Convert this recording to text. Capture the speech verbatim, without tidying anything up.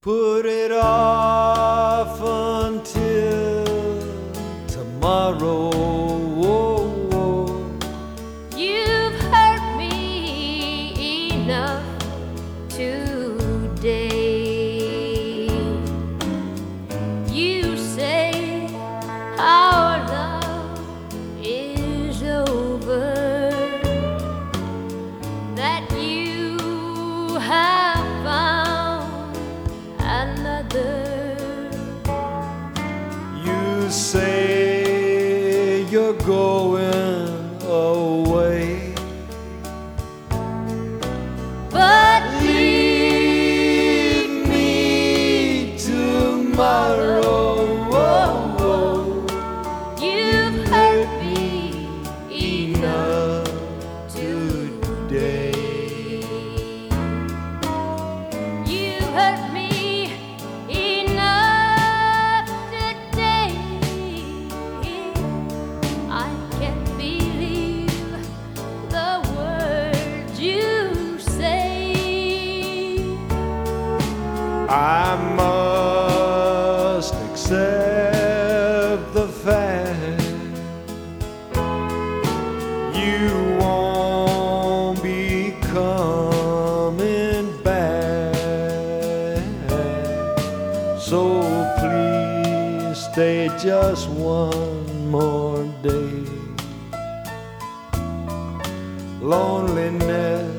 Put it off until tomorrow. You've hurt me enough today. You say our love is over, that you have found another. You say you're going away, But leave me tomorrow. you've hurt me enough Enough today. You hurt me enough today. I can't believe the words you say. I must accept the fact you won't be coming back. So please stay just one more day. Loneliness